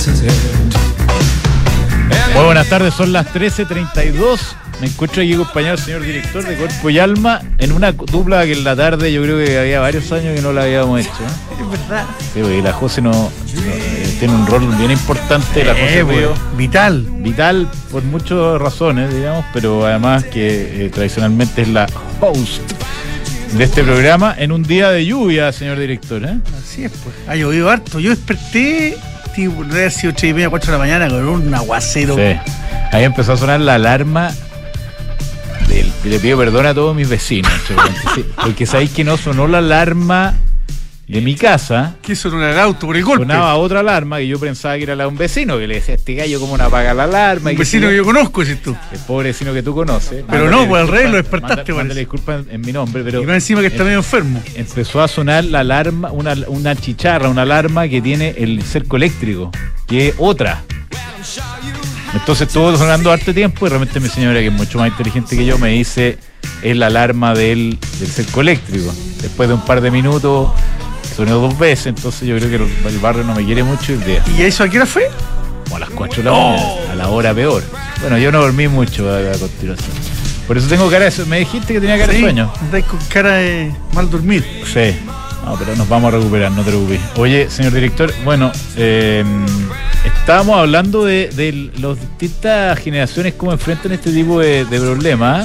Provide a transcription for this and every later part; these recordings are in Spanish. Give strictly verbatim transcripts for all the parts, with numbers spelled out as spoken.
Muy buenas tardes, son las trece treinta y dos. Me encuentro aquí acompañado del señor director de Cuerpo y Alma en una dupla que en la tarde yo creo que había varios años que no la habíamos hecho, ¿eh? Es verdad. Sí, porque la José no, no eh, tiene un rol bien importante, la José Eh, Río. Vital. Vital por muchas razones, digamos, pero además que eh, tradicionalmente es la host de este programa en un día de lluvia, señor director, ¿eh? Así es, pues. Ha llovido harto. Yo desperté, tipo, debe haber sido tres y media, cuatro de la mañana con un aguacero. Sí. Ahí empezó a sonar la alarma. del- Le pido perdón a todos mis vecinos, sí, porque sabéis que no sonó la alarma de mi casa. ¿Qué sonó el auto por el golpe? Sonaba otra alarma que yo pensaba que era la de un vecino, que le decía a este gallo cómo no apaga la alarma. Un y vecino que yo conozco, ese tú. El pobre vecino que tú conoces. Pero Mándale no, pues al disculpas, rey lo despertaste, manda- parece. Mándale disculpas en, en mi nombre, pero Y más encima que está em- medio enfermo. empezó a sonar la alarma, una, una chicharra, una alarma que tiene el cerco eléctrico, que es otra. Entonces estuvo sonando harto tiempo y realmente mi señora, que es mucho más inteligente que yo, me dice es la alarma del, del cerco eléctrico. Después de un par de minutos sonó dos veces, entonces yo creo que el, el barrio no me quiere mucho el día. ¿Y eso a qué hora fue? Como a las cuatro de la mañana, a la hora peor. Bueno, yo no dormí mucho a, a continuación. Por eso tengo cara de sueño. Me dijiste que tenía cara de Sí, sueño. andáis con cara de mal dormir. Sí. No, pero nos vamos a recuperar, no te preocupes. Oye, señor director, bueno, eh, estábamos hablando de, de las distintas generaciones cómo enfrentan este tipo de, de problemas.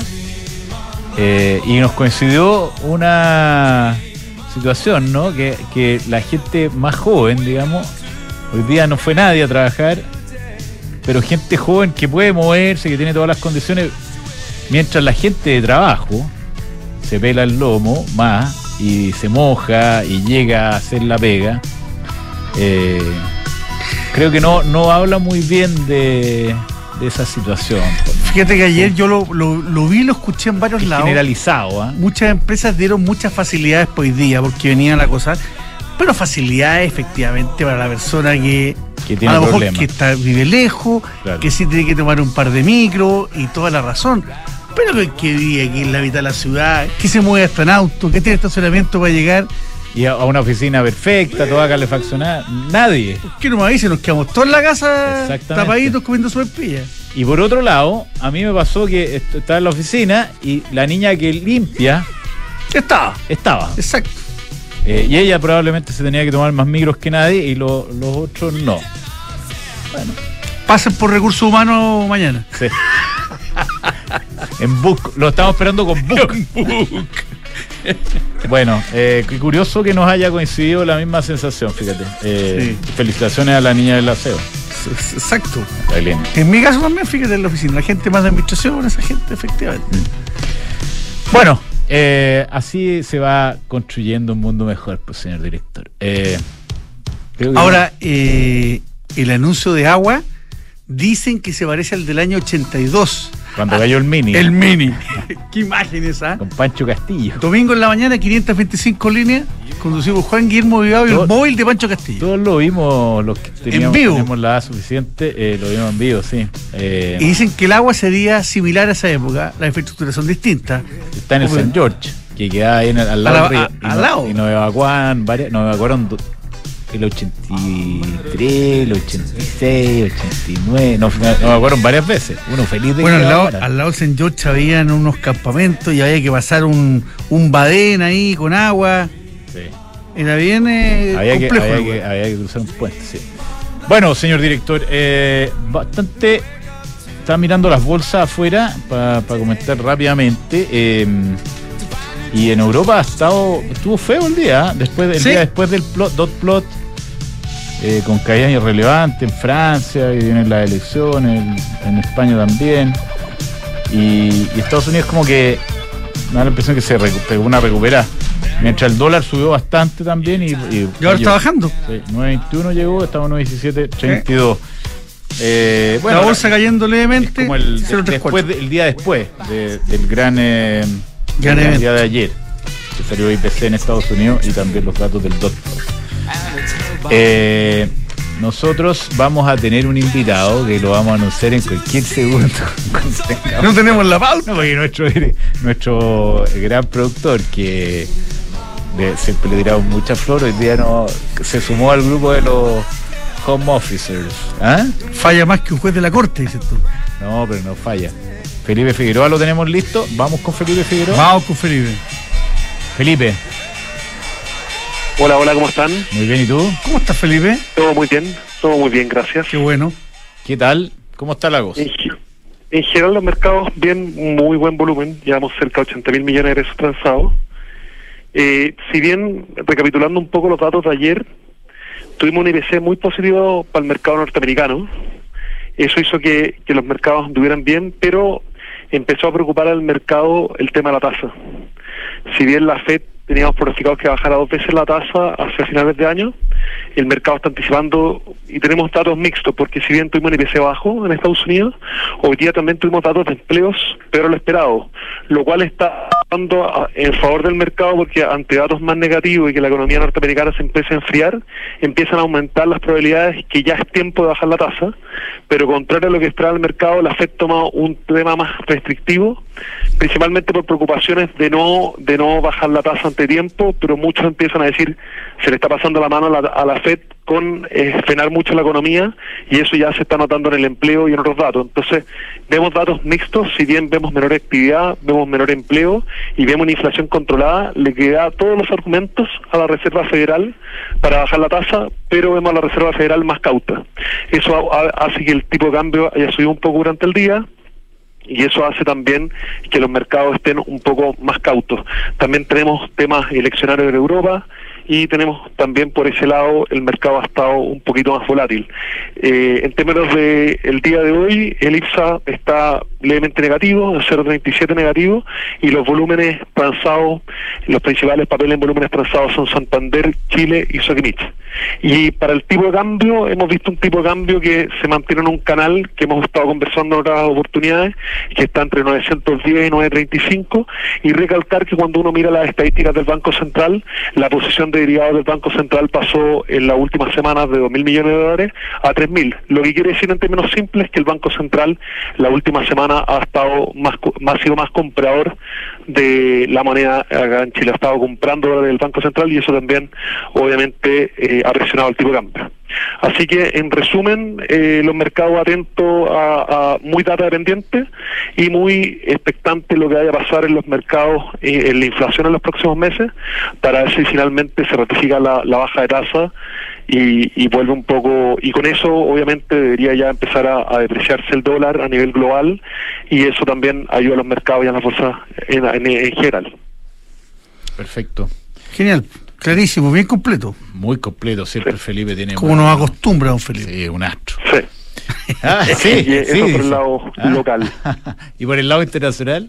Eh, y nos coincidió una situación, ¿no? Que, que la gente más joven, digamos, hoy día no fue nadie a trabajar, pero gente joven que puede moverse, que tiene todas las condiciones, mientras la gente de trabajo se pela el lomo más y se moja y llega a hacer la pega. Eh, creo que no, no habla muy bien de, de esa situación. Fíjate que ayer yo lo, lo, lo vi y lo escuché en varios Es lados. generalizado, ¿ah? Muchas empresas dieron muchas facilidades por hoy día porque venían a acosar, pero facilidades efectivamente para la persona que, Que tiene a lo mejor problemas. que está, vive lejos, Claro. que sí tiene que tomar un par de micros y toda la razón. Pero que, que vive aquí en la mitad de la ciudad, que se mueve hasta en auto, que tiene estacionamiento para llegar, Y a, a una oficina perfecta, toda calefaccionada, nadie. que no me avise, nos quedamos todos en la casa Exactamente. tapaditos comiendo sopaipilla. Y por otro lado, a mí me pasó que est- estaba en la oficina y la niña que limpia ¿Qué estaba? estaba. Exacto. Eh, y ella probablemente se tenía que tomar más micros que nadie y lo- los otros no. Bueno, Pasen por recursos humanos mañana. sí. En Book, lo estamos esperando con Book. Bueno, eh, qué curioso que nos haya coincidido la misma sensación, fíjate. Eh, Felicitaciones a la niña del aseo. Exacto. Está bien. En mi caso también, fíjate, en la oficina, la gente más de administración, esa gente, efectivamente. Bueno, eh, así se va construyendo un mundo mejor, pues, señor director. Eh, creo que- Ahora, eh, el anuncio de agua, dicen que se parece al del año ochenta y dos. cuando cayó el mini, El mini. Qué imagen esa. con Pancho Castillo. Domingo en la mañana, quinientas veinticinco líneas, conducido por Juan Guillermo Vivado y el Todo- móvil de Pancho Castillo. Todos lo vimos, los que teníamos, vivo. teníamos la edad suficiente, eh, lo vimos en vivo, sí. Eh, Y dicen que el agua sería similar a esa época, las infraestructuras son distintas. está en el Como- Saint George, que queda ahí en el- al lado A del la- río. a- y al no- lado. Y nos evacuaron varias, nos evacuaron do- el ochenta y tres, el ochenta y seis, ochenta y nueve, nos, nos evacuaron varias veces. Uno feliz de Bueno, que al lado, evacuaran. al lado del Saint George habían unos campamentos y había que pasar un, un badén ahí con agua. Sí. Era bien eh, Había, que, complejo. había, el que, lugar. había que cruzar un puente, sí. Bueno, señor director, eh, bastante. Estaba mirando las bolsas afuera para comentar rápidamente. eh, y en Europa ha estado. Estuvo feo el día, ¿eh? Después del ¿Sí? día después del plot, dot plot, eh, con caídas irrelevantes en Francia, y vienen las elecciones, en, en España también. Y, y Estados Unidos como que me da la impresión que se recu- pegó una recuperada. Mientras el dólar subió bastante también y, y, Y ahora está bajando. Sí, nueve veintiuno llegó, estamos en nueve diecisiete treinta y dos. Eh, la bolsa cayendo es levemente. como el, cero tres cuatro. después de- el día después de- del gran, eh, Gran del evento. día de ayer, que salió I P C en Estados Unidos y también los datos del dot plot. Eh, nosotros vamos a tener un invitado que lo vamos a anunciar en cualquier segundo. cuando tengamos- No tenemos la pauta. no, porque nuestro, nuestro gran productor, que de- siempre le tiramos mucha flor, hoy día no, se sumó al grupo de los home officers. ¿Ah? Falla más que un juez de la corte, dices tú. No, pero no falla. Felipe Figueroa lo tenemos listo. Vamos con Felipe Figueroa. Vamos con Felipe. Felipe. Hola, hola, ¿cómo están? Muy bien, ¿y tú? ¿Cómo estás, Felipe? Todo muy bien, todo muy bien, gracias. Qué bueno. ¿Qué tal? ¿Cómo está la cosa? En, en general los mercados bien, muy buen volumen, llevamos cerca de ochenta mil millones de pesos transados. Eh, si bien, recapitulando un poco los datos de ayer, tuvimos un I P C muy positivo para el mercado norteamericano. Eso hizo que, que los mercados anduvieran bien, pero empezó a preocupar al mercado el tema de la tasa. Si bien la Fed teníamos pronosticado que bajara dos veces la tasa hacia finales de año, el mercado está anticipando y tenemos datos mixtos, porque si bien tuvimos un I P C bajo en Estados Unidos, hoy día también tuvimos datos de empleos, pero lo esperado, lo cual está dando en favor del mercado, porque ante datos más negativos y que la economía norteamericana se empiece a enfriar, empiezan a aumentar las probabilidades que ya es tiempo de bajar la tasa, pero contrario a lo que esperaba el mercado, la Fed toma un tema más restrictivo, principalmente por preocupaciones de no de no bajar la tasa ante tiempo, pero muchos empiezan a decir, se le está pasando la mano a la, a la Fed con eh, frenar mucho la economía, y eso ya se está notando en el empleo y en otros datos. Entonces, vemos datos mixtos, si bien vemos menor actividad, vemos menor empleo y vemos una inflación controlada, le queda todos los argumentos a la Reserva Federal para bajar la tasa, pero vemos a la Reserva Federal más cauta. Eso ha, hace que el tipo de cambio haya subido un poco durante el día, y eso hace también que los mercados estén un poco más cautos. También tenemos temas eleccionarios en Europa, y tenemos también por ese lado el mercado ha estado un poquito más volátil. Eh, en términos de el día de hoy, el I P S A está levemente negativo, en cero coma treinta y siete negativo, y los volúmenes transados, los principales papeles en volúmenes transados son Santander, Chile y Sokimich. Y para el tipo de cambio, hemos visto un tipo de cambio que se mantiene en un canal que hemos estado conversando en otras oportunidades, que está entre novecientos diez y novecientos treinta y cinco, y recalcar que cuando uno mira las estadísticas del Banco Central, la posición de derivados del Banco Central pasó en las últimas semanas de dos mil millones de dólares a tres mil, lo que quiere decir en términos simples que el Banco Central la última semana ha estado más, ha sido más comprador de la moneda acá en Chile, ha estado comprando dólares del Banco Central, y eso también obviamente eh, ha presionado el tipo de cambio. Así que en resumen, eh, los mercados atentos a, a muy data dependiente y muy expectantes lo que vaya a pasar en los mercados, eh, en la inflación en los próximos meses, para ver si finalmente se ratifica la, la baja de tasa y, y vuelve un poco, y con eso obviamente debería ya empezar a, a depreciarse el dólar a nivel global, y eso también ayuda a los mercados y a las bolsas en, en, en general. Perfecto. Genial. Clarísimo, bien completo. Muy completo, siempre sí. Felipe tiene... Como nos acostumbra, don Felipe. Sí, un astro. Sí. Ah, sí, y eso sí, por sí. el lado Ah. local. ¿Y por el lado internacional?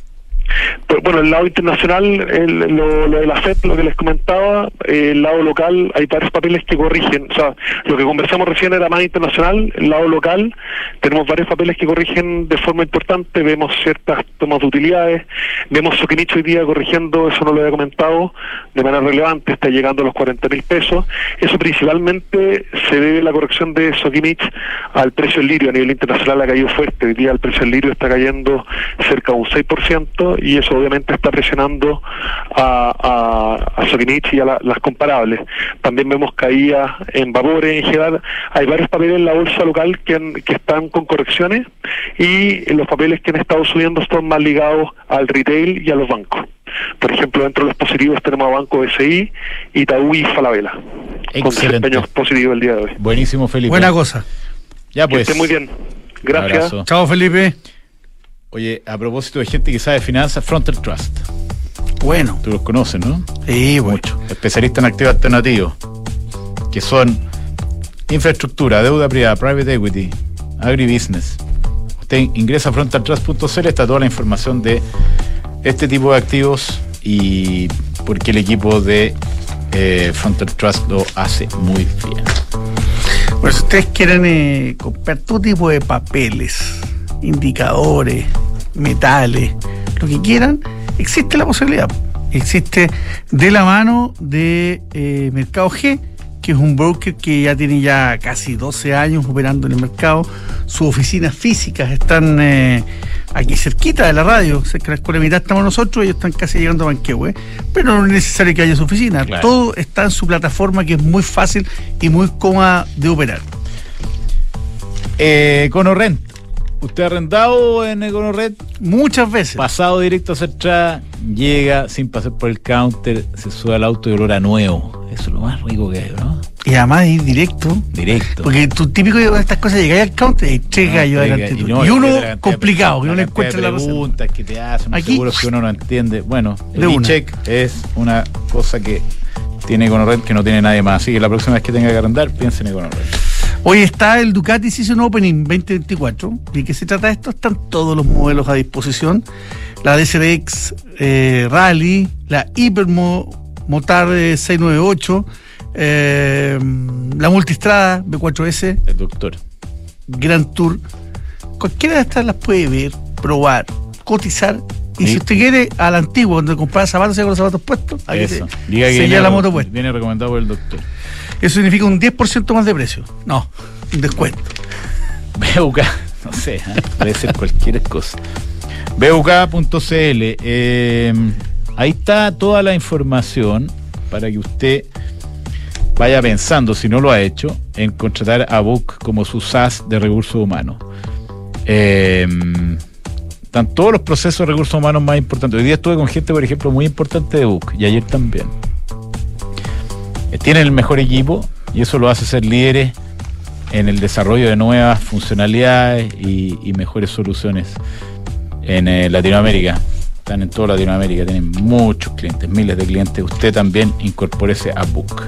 Pues, bueno, el lado internacional, el, lo, lo de la Fed, lo que les comentaba, eh, el lado local, hay varios papeles que corrigen. O sea, lo que conversamos recién era más internacional. El lado local, tenemos varios papeles que corrigen de forma importante. Vemos ciertas tomas de utilidades. Vemos Sokimich hoy día corrigiendo, eso no lo había comentado, de manera relevante, está llegando a los cuarenta mil pesos. Eso principalmente se debe a la corrección de Sokimich al precio del lirio. A nivel internacional ha caído fuerte. Hoy día el precio del lirio está cayendo cerca de un seis por ciento, y eso obviamente está presionando a, a, a Sokimich y a la, las comparables. También vemos caídas en vapores en general. Hay varios papeles en la bolsa local que, han, que están con correcciones, y los papeles que han estado subiendo son más ligados al retail y a los bancos. Por ejemplo, dentro de los positivos tenemos a Banco B C I, Itaú y Falabella, con desempeños positivos el día de hoy. Buenísimo, Felipe. Buena cosa. Ya pues. Que esté muy bien. Gracias. Chao, Felipe. Oye, a propósito de gente que sabe finanzas, Frontal Trust. Bueno. Tú los conoces, ¿no? Sí, bueno. Mucho. Especialistas en activos alternativos, que son infraestructura, deuda privada, private equity, agribusiness. Usted ingresa a frontal trust punto c l, está toda la información de este tipo de activos y por qué el equipo de eh, Frontal Trust lo hace muy bien. Pues si ustedes quieren eh, comprar todo tipo de papeles, indicadores, metales, lo que quieran, existe la posibilidad. Existe de la mano de eh, Mercado G, que es un broker que ya tiene ya casi doce años operando en el mercado. Sus oficinas físicas están eh, aquí cerquita de la radio, cerca de la escuela militar estamos nosotros, ellos están casi llegando a Manquehue, pero no es necesario que haya su oficina, claro. Todo está en su plataforma, que es muy fácil y muy cómoda de operar. Eh, Econorrent, ¿usted ha arrendado en Econorrent? Muchas veces. Pasado directo hacia atrás, llega sin pasar por el counter, se sube al auto y olor a nuevo. Eso es lo más rico que hay, ¿no? Y además ir directo. Directo. Porque tú típico de estas cosas, llegáis al counter y tres no, gallos adelante. Y, no, y uno complicado, que no le encuentra la preguntas que te hacen, aquí, seguros que uno no entiende. Bueno, el e-check es una cosa que tiene Econorrent que no tiene nadie más. Así que la próxima vez que tenga que arrendar, piensen en Econorrent. Hoy está el Ducati Season Opening veinte veinticuatro. ¿De qué se trata esto? Están todos los modelos a disposición. La D S R X eh, Rally, la Hypermo Motar eh, seiscientos noventa y ocho, eh, la Multistrada B cuatro S, el Doctor Grand Tour. Cualquiera de estas las puede ver, probar, cotizar. Y sí, si usted quiere, a la antigua, donde comprar zapatos, se con los zapatos puestos, ahí eso. Se, Diga que se viene, la moto puesta. Viene recomendado por el Doctor. Eso significa un diez por ciento más de precio. No, un descuento. B U K, no sé, ¿eh? Puede ser cualquier cosa. B U K punto C L. Eh, ahí está toda la información para que usted vaya pensando, si no lo ha hecho, en contratar a Book como su S A S de recursos humanos. Eh, están todos los procesos de recursos humanos más importantes. Hoy día estuve con gente, por ejemplo, muy importante de Book, y ayer también. Tienen el mejor equipo y eso lo hace ser líderes en el desarrollo de nuevas funcionalidades y, y mejores soluciones en eh, Latinoamérica. Están en toda Latinoamérica, tienen muchos clientes, miles de clientes. Usted también incorpórese a Book.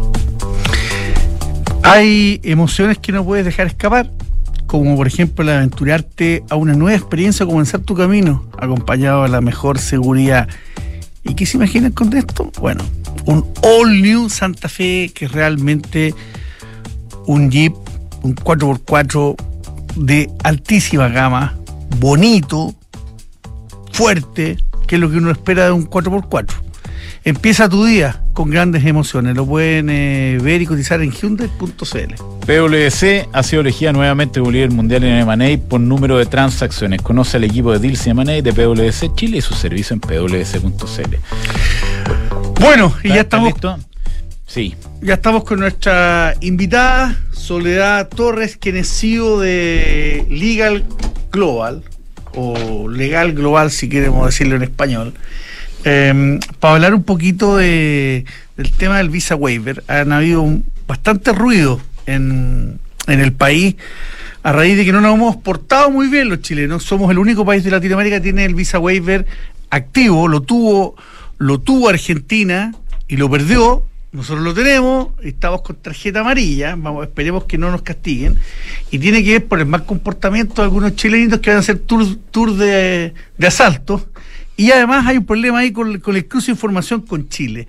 Hay emociones que no puedes dejar escapar, como por ejemplo el aventurarte a una nueva experiencia, comenzar tu camino, acompañado de la mejor seguridad. ¿Y qué se imaginan con esto? Bueno, un All New Santa Fe, que es realmente un Jeep, un cuatro por cuatro de altísima gama, bonito, fuerte, que es lo que uno espera de un cuatro por cuatro. Empieza tu día con grandes emociones. Lo pueden eh, ver y cotizar en Hyundai punto C L. P W C ha sido elegida nuevamente como líder mundial en M and A por número de transacciones. Conoce al equipo de Deals y M and A de P W C Chile y su servicio en P W C punto C L. Bueno, y ya estamos. ¿Listo? Sí. Ya estamos con nuestra invitada, Soledad Torres, quien es C E O de Legal Global, o Legal Global, si queremos decirlo en español. Eh, para hablar un poquito de, del tema del Visa Waiver. Han habido un, bastante ruido en, en el país a raíz de que no nos hemos portado muy bien los chilenos. Somos el único país de Latinoamérica que tiene el Visa Waiver activo. Lo tuvo, lo tuvo Argentina y lo perdió. Nosotros lo tenemos, estamos con tarjeta amarilla, vamos, esperemos que no nos castiguen, y tiene que ver por el mal comportamiento de algunos chilenitos que van a hacer tours tour de, de asalto. Y además hay un problema ahí con, con el cruce de información con Chile.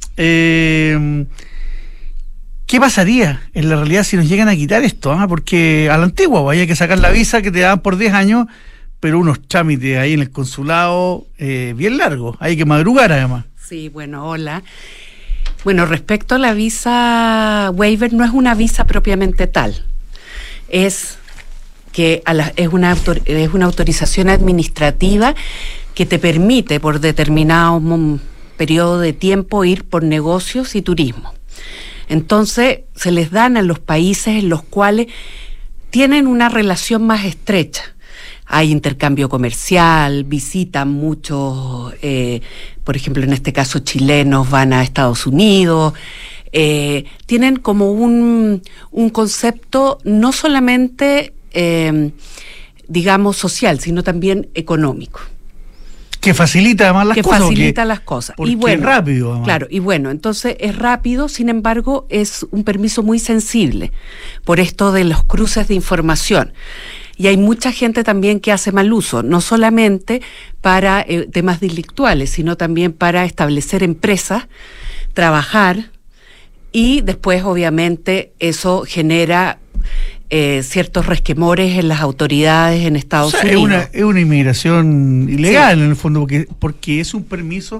Eh, ¿Qué pasaría en la realidad si nos llegan a quitar esto? ¿Ah? Porque a la antigua había que sacar la visa que te daban por diez años, pero unos trámites ahí en el consulado eh, bien largos. Hay que madrugar además. Sí, bueno, hola. Bueno, respecto a la visa waiver, no es una visa propiamente tal. Es que a la, es, una autor, es una autorización administrativa que te permite por determinado periodo de tiempo ir por negocios y turismo. Entonces, se les dan a los países en los cuales tienen una relación más estrecha. Hay intercambio comercial, visitan muchos, eh, por ejemplo, en este caso chilenos van a Estados Unidos, eh, tienen como un, un concepto no solamente, eh, digamos, social, sino también económico. Que facilita además las que cosas. Que facilita las cosas. Porque y bueno, es rápido. Además. Claro, y bueno, entonces es rápido, sin embargo, es un permiso muy sensible por esto de los cruces de información. Y hay mucha gente también que hace mal uso, no solamente para eh, temas delictuales, sino también para establecer empresas, trabajar, y después, obviamente, eso genera eh, ciertos resquemores en las autoridades en Estados o sea, Unidos. Es una, es una inmigración ilegal, sí, en el fondo, porque, porque es un permiso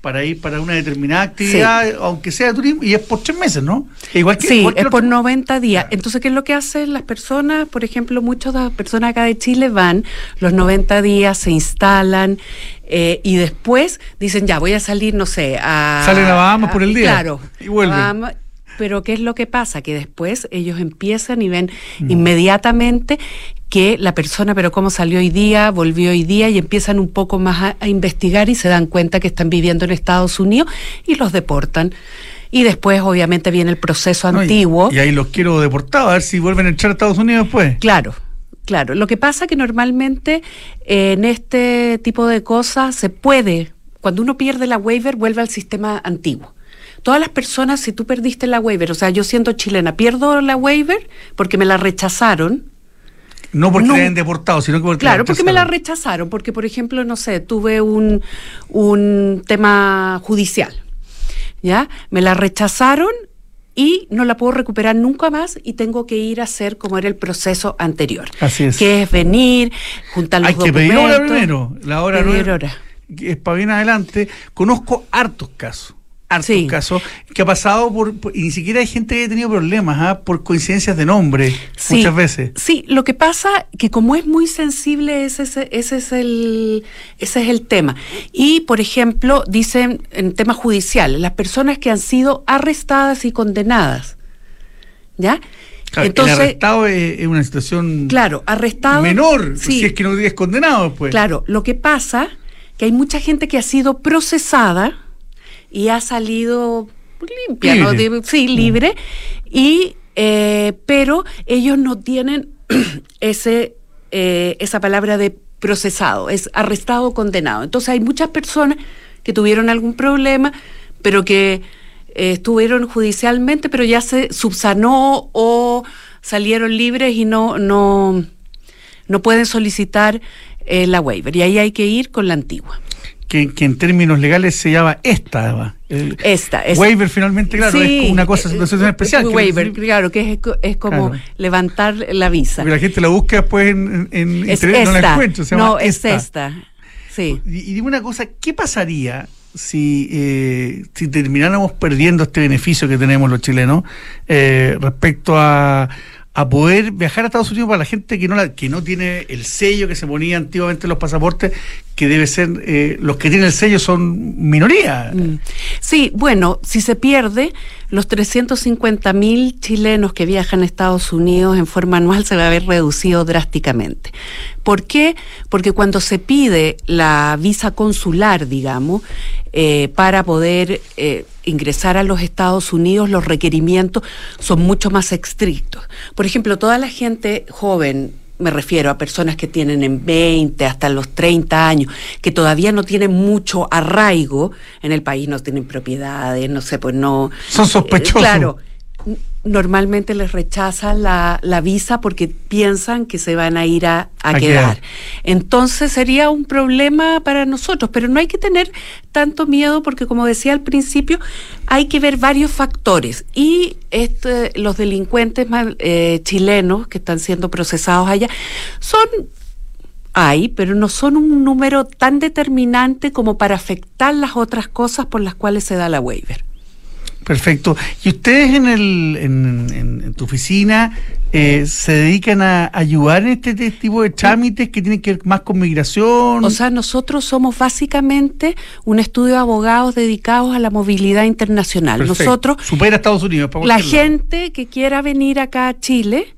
para ir para una determinada actividad, sí. aunque sea de turismo, y es por tres meses, ¿no? Igual que, sí, igual que es otro... por noventa días. Entonces, ¿qué es lo que hacen las personas? Por ejemplo, muchas de las personas acá de Chile van los noventa días, se instalan eh, y después dicen, ya, voy a salir, no sé, a... Salen a Bahamas por el día. Claro. Y vuelven. Bahamas, pero ¿qué es lo que pasa? Que después ellos empiezan y ven mm. inmediatamente que la persona, pero cómo salió hoy día, volvió hoy día, y empiezan un poco más a, a investigar y se dan cuenta que están viviendo en Estados Unidos y los deportan. Y después, obviamente, viene el proceso no, antiguo. Y, y ahí los quiero deportados, a ver si vuelven a echar a Estados Unidos después. Claro. Claro, lo que pasa es que normalmente eh, en este tipo de cosas se puede, cuando uno pierde la waiver, vuelve al sistema antiguo. Todas las personas, si tú perdiste la waiver, o sea, yo siendo chilena, pierdo la waiver porque me la rechazaron. No porque no, la hayan deportado, sino que porque claro, porque me la rechazaron, porque, por ejemplo, no sé, tuve un, un tema judicial, ¿ya? Me la rechazaron y no la puedo recuperar nunca más y tengo que ir a hacer como era el proceso anterior. Así es. Que es venir, juntar los Hay documentos. Hay que pedir hora primero. La hora pedir no es, hora. es para bien adelante. Conozco hartos casos. hartos sí. casos que ha pasado por, por y ni siquiera hay gente que ha tenido problemas ¿eh? por coincidencias de nombre sí, muchas veces. Sí, lo que pasa que como es muy sensible ese, ese, ese es el ese es el tema. Y por ejemplo, dicen en temas judiciales, las personas que han sido arrestadas y condenadas, ¿ya? Claro, entonces, el arrestado es, es una situación claro, arrestado menor, sí. si es que no es condenado después. Claro, lo que pasa que hay mucha gente que ha sido procesada y ha salido limpia, libre. ¿no? Sí, libre, mm. y eh, pero ellos no tienen ese eh, esa palabra de procesado, es arrestado o condenado. Entonces hay muchas personas que tuvieron algún problema, pero que eh, estuvieron judicialmente, pero ya se subsanó o salieron libres y no no no pueden solicitar eh, la waiver. Y ahí hay que ir con la antigua. Que, que en términos legales se llama esta. El esta. Es, waiver finalmente, claro, sí, es como una cosa, situación eh, especial. Waiver, que claro, que es, es como claro. levantar la visa. Porque la gente la busca después en, en es internet, esta. no la encuentra. Se llama no, esta. es esta. Sí. Y, y dime una cosa, ¿qué pasaría si, eh, si termináramos perdiendo este beneficio que tenemos los chilenos eh, respecto a... a poder viajar a Estados Unidos para la gente que no la, que no tiene el sello que se ponía antiguamente en los pasaportes, que debe ser, eh, los que tienen el sello son minoría? Mm. Sí, bueno, si se pierde, los trescientos cincuenta mil chilenos que viajan a Estados Unidos en forma anual se va a ver reducido drásticamente. ¿Por qué? Porque cuando se pide la visa consular, digamos, eh, para poder eh, ingresar a los Estados Unidos, los requerimientos son mucho más estrictos. Por ejemplo, toda la gente joven, me refiero a personas que tienen en veinte hasta los treinta años, que todavía no tienen mucho arraigo en el país, no tienen propiedades, no sé, pues no... Son sospechosos. Eh, claro, normalmente les rechazan la, la visa porque piensan que se van a ir a, a, a quedar. quedar. Entonces sería un problema para nosotros, pero no hay que tener tanto miedo porque, como decía al principio, hay que ver varios factores. Y este, los delincuentes eh, chilenos que están siendo procesados allá son... hay, pero no son un número tan determinante como para afectar las otras cosas por las cuales se da la waiver. Perfecto. ¿Y ustedes en el en, en, en tu oficina eh, se dedican a ayudar en este, este tipo de trámites que tienen que ver más con migración? O sea, nosotros somos básicamente un estudio de abogados dedicados a la movilidad internacional. Perfecto. Nosotros, supera a Estados Unidos. Para la gente lado. que quiera venir acá a Chile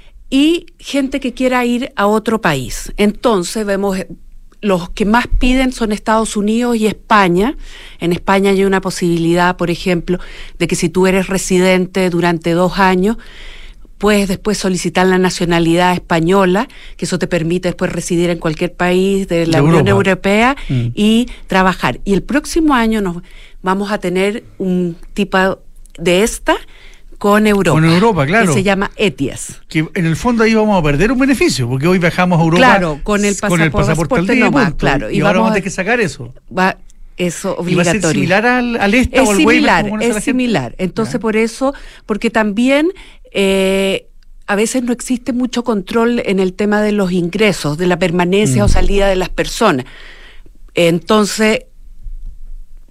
y gente que quiera ir a otro país. Entonces vemos... los que más piden son Estados Unidos y España. En España hay una posibilidad, por ejemplo, de que si tú eres residente durante dos años, puedes después solicitar la nacionalidad española, que eso te permite después residir en cualquier país de la de Unión Europea mm. y trabajar. Y el próximo año nos vamos a tener un tipo de esta con Europa. Con Europa, claro. Que se llama ETIAS. Que en el fondo ahí vamos a perder un beneficio, porque hoy viajamos a Europa claro, con el pasaporte, con el pasaporte al día, nomás, claro. Y, y ahora vamos a tener que sacar eso. Va, eso obligatorio. ¿Y va a ser similar al, al ESTA es o al similar, waiver? Es similar. Entonces, ¿ya? Por eso, porque también... Eh, a veces no existe mucho control en el tema de los ingresos, de la permanencia mm. o salida de las personas. Entonces...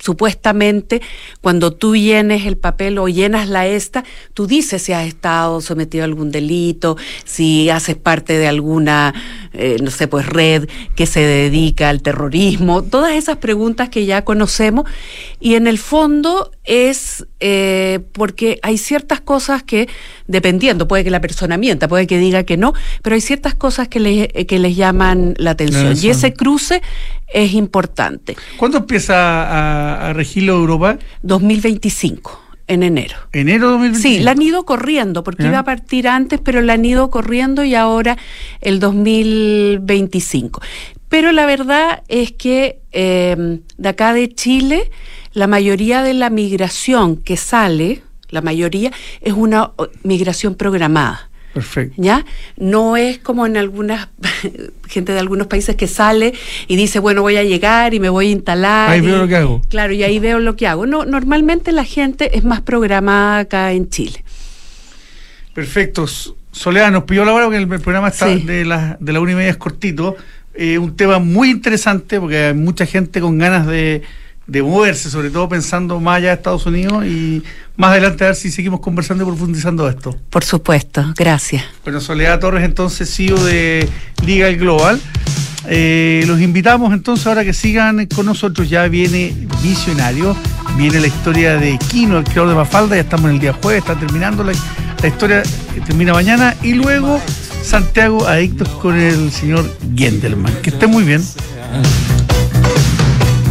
supuestamente, cuando tú llenes el papel o llenas la esta, tú dices si has estado sometido a algún delito, si haces parte de alguna, eh, no sé, pues red que se dedica al terrorismo, todas esas preguntas que ya conocemos, y en el fondo es eh, porque hay ciertas cosas que, dependiendo, puede que la persona mienta, puede que diga que no, pero hay ciertas cosas que les, que les llaman la atención, Eso. y ese cruce es importante. ¿Cuándo empieza a, a regirlo Europa? dos mil veinticinco, en enero. ¿Enero de dos mil veinticinco? Sí, la han ido corriendo, porque ¿Ya? iba a partir antes, pero la han ido corriendo y ahora el dos mil veinticinco. Pero la verdad es que eh, de acá de Chile, la mayoría de la migración que sale, la mayoría, es una migración programada. Perfecto. ¿Ya? No es como en algunas gente de algunos países que sale y dice, bueno, voy a llegar y me voy a instalar. Ahí y, veo lo que hago. Claro, y ahí veo lo que hago. No, normalmente la gente es más programada acá en Chile. Perfecto. Soledad, nos pidió la hora porque el, el programa está Sí. de la de la una y media es cortito. Eh, un tema muy interesante porque hay mucha gente con ganas de, de moverse, sobre todo pensando más allá de Estados Unidos, y más adelante a ver si seguimos conversando y profundizando esto. Por supuesto, gracias. Bueno, Soledad Torres, entonces C E O de Legal Global. Eh, los invitamos entonces ahora que sigan con nosotros. Ya viene Visionario, viene la historia de Kino, el creador de Mafalda. Ya estamos en el día jueves, está terminando la, la historia, eh, termina mañana, y luego Santiago Adictos con el señor Gendelman. Que esté muy bien.